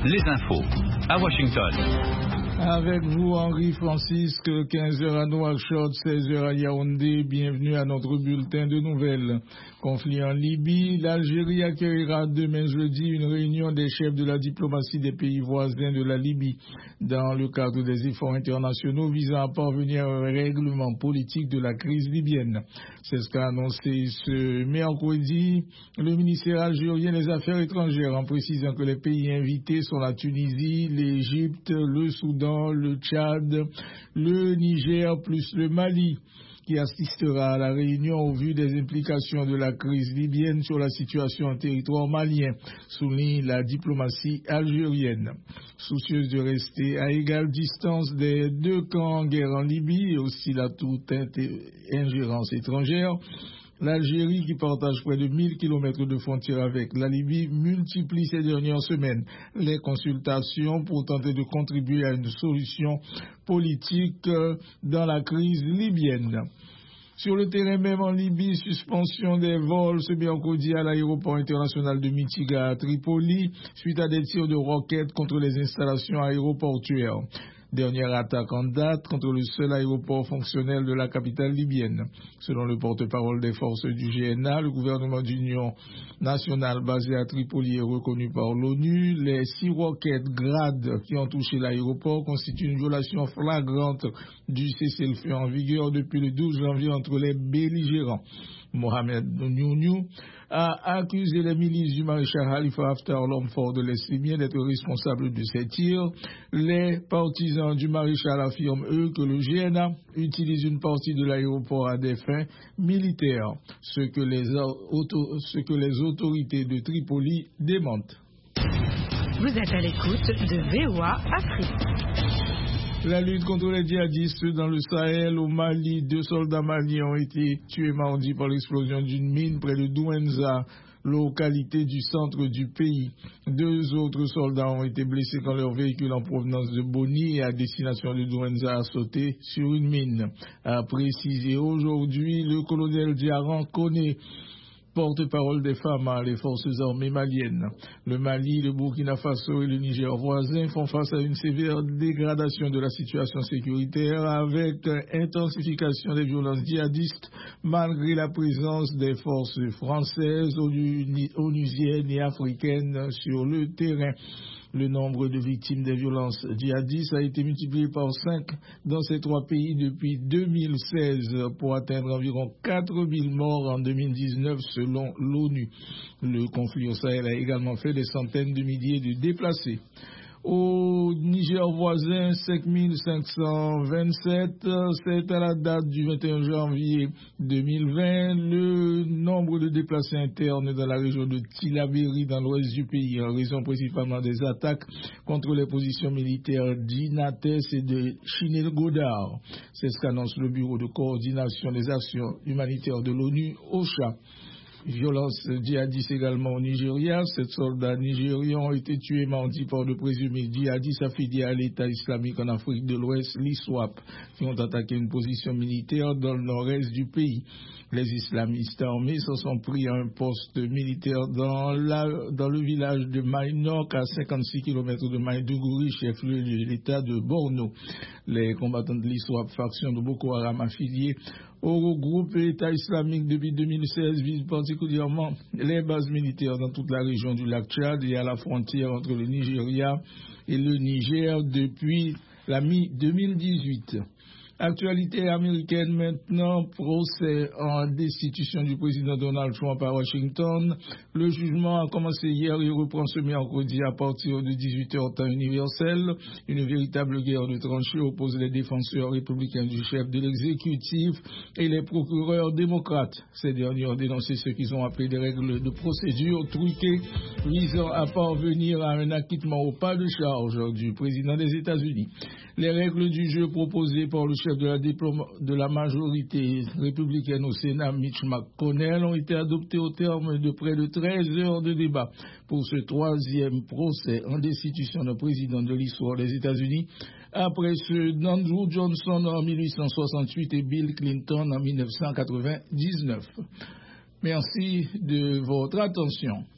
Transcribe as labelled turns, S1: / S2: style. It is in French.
S1: les infos à Washington.
S2: Avec vous, Henri Francisque, 15h à Nouakchott, 16h à Yaoundé. Bienvenue à notre bulletin de nouvelles. Conflit en Libye, l'Algérie accueillera demain jeudi une réunion des chefs de la diplomatie des pays voisins de la Libye dans le cadre des efforts internationaux visant à parvenir à un règlement politique de la crise libyenne. C'est ce qu'a annoncé ce mercredi le ministère algérien des Affaires étrangères en précisant que les pays invités sont la Tunisie, l'Égypte, le Soudan, le Tchad, le Niger plus le Mali, qui assistera à la réunion au vu des implications de la crise libyenne sur la situation en territoire malien, souligne la diplomatie algérienne. Soucieuse de rester à égale distance des deux camps en guerre en Libye et aussi la toute ingérence étrangère, l'Algérie, qui partage près de 1000 km de frontière avec la Libye, multiplie ces dernières semaines les consultations pour tenter de contribuer à une solution politique dans la crise libyenne. Sur le terrain même en Libye, suspension des vols ce mercredi à l'aéroport international de Mitiga à Tripoli suite à des tirs de roquettes contre les installations aéroportuaires. Dernière attaque en date contre le seul aéroport fonctionnel de la capitale libyenne. Selon le porte-parole des forces du GNA, le gouvernement d'union nationale basé à Tripoli est reconnu par l'ONU. Les 6 roquettes Grad qui ont touché l'aéroport constituent une violation flagrante du cessez-le-feu en vigueur depuis le 12 janvier entre les belligérants. Mohamed Nouniou a accusé les milices du maréchal Khalifa Haftar, l'homme fort de l'Est libyen, d'être responsable de ces tirs. Les partisans du maréchal affirment, eux, que le GNA utilise une partie de l'aéroport à des fins militaires, ce que les autorités de Tripoli démentent.
S3: Vous êtes à l'écoute de VOA Afrique.
S2: La lutte contre les djihadistes dans le Sahel, au Mali, 2 soldats maliens ont été tués mardi par l'explosion d'une mine près de Douenza, localité du centre du pays. 2 autres soldats ont été blessés quand leur véhicule en provenance de Boni et à destination de Douenza a sauté sur une mine. A précisé aujourd'hui le colonel Diaran Koné, porte-parole des FAMA, les forces armées maliennes. Le Mali, le Burkina Faso et le Niger voisins font face à une sévère dégradation de la situation sécuritaire avec intensification des violences djihadistes malgré la présence des forces françaises, onusiennes et africaines sur le terrain. Le nombre de victimes des violences djihadistes a été multiplié par 5 dans ces 3 pays depuis 2016 pour atteindre environ 4000 morts en 2019 selon l'ONU. Le conflit au Sahel a également fait des centaines de milliers de déplacés. Au Niger voisin, 5527, c'est à la date du 21 janvier 2020, le nombre de déplacés internes dans la région de Tillabéri dans l'ouest du pays, en raison principalement des attaques contre les positions militaires d'Inates et de Chinel-Godard. C'est ce qu'annonce le Bureau de coordination des actions humanitaires de l'ONU, OCHA. Violence djihadiste également au Nigeria. 7 soldats nigérians ont été tués mardi par de présumés djihadistes affiliés à l'État islamique en Afrique de l'Ouest, l'ISWAP, qui ont attaqué une position militaire dans le nord-est du pays. Les islamistes armés se sont pris à un poste militaire dans le village de Mainok, à 56 km de Maïdougouri, chef-lieu de l'État de Borno. Les combattants de l'ISWAP, faction de Boko Haram affiliée au groupe État islamique depuis 2016, visent particulièrement les bases militaires dans toute la région du lac Tchad et à la frontière entre le Nigeria et le Niger depuis la mi-2018. Actualité américaine maintenant, procès en destitution du président Donald Trump à Washington. Le jugement a commencé hier et reprend ce mercredi à partir de 18h temps universel. Une véritable guerre de tranchées oppose les défenseurs républicains du chef de l'exécutif et les procureurs démocrates. Ces derniers ont dénoncé ce qu'ils ont appelé des règles de procédure truquées visant à parvenir à un acquittement au pas de charge du président des États-Unis. Les règles du jeu proposées par le chef de la majorité républicaine au Sénat, Mitch McConnell, ont été adoptées au terme de près de 13 heures de débat pour ce 3e procès en destitution d'un président de l'histoire des États-Unis, après ceux d'Andrew Johnson en 1868 et Bill Clinton en 1999. Merci de votre attention.